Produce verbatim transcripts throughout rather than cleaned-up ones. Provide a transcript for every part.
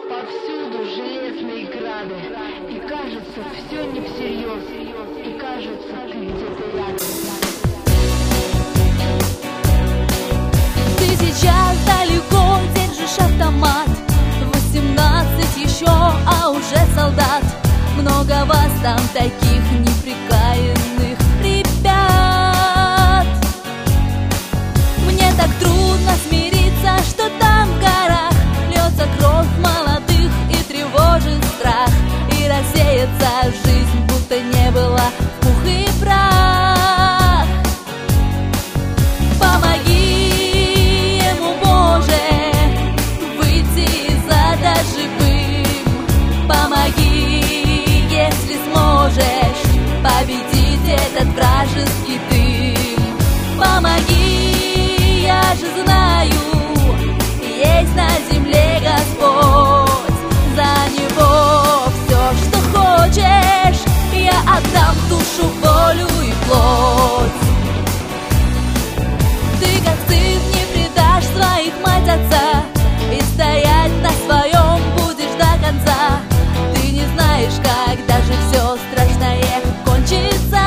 Повсюду железные грады, и кажется, все не всерьез, и кажется, ты где-то рядом. Ты сейчас далеко держишь автомат, восемнадцать еще, а уже солдат. Много вас там таких неприкаянных ребят. Мне так трудно смириться, что там в горах льется кровь молодых и тревожит страх, и рассеется жизнь, будто не было в пух и прах. Помоги ему, Боже, выйти из ада живым. Помоги, если сможешь, победить этот вражеский дым. Помоги, я же знаю, есть на земле Господь. За Него все, что хочешь, я отдам душу, волю и плоть. Ты, как сын, не предашь своих мать, отца, и стоять на своем будешь до конца. Ты не знаешь, когда же все страшное кончится.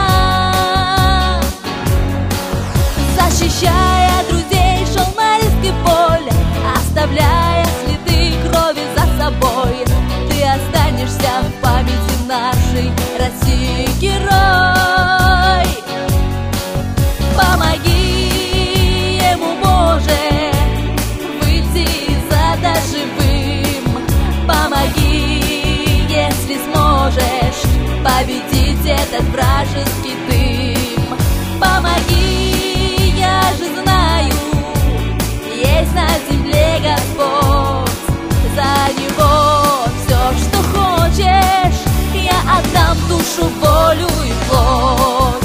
Защищая друзей, шел на риски поле, оставляя следы крови за собой. Ты останешься в памяти нашей России герой. Помоги ему, Боже, выйти из ада живым. Помоги, если сможешь, победить этот вражеский дым. Помоги, я же знаю, есть на земле Господь. За Него все, что хочешь, я отдам душу, волю и плоть.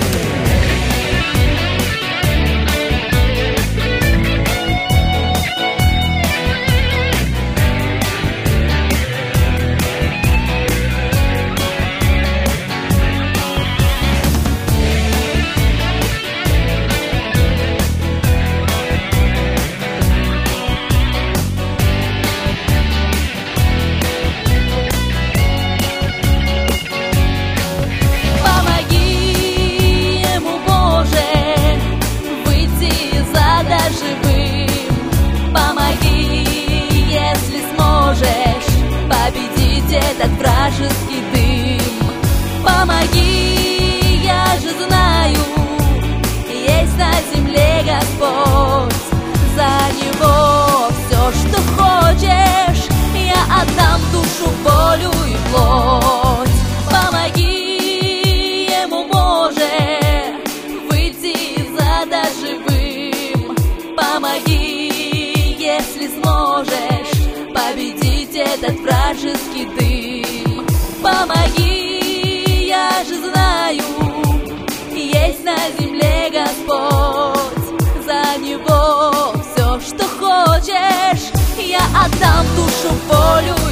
Этот вражеский дым. Помоги, я же знаю, есть на земле Господь. За Него все, что хочешь, я отдам душу, волю и плоть. Помоги ему, Боже, выйти из ада живым. Помоги, если сможешь, победить этот вражеский дым. Помоги, я же знаю, есть на земле Господь. За Него все, что хочешь, я отдам душу, волю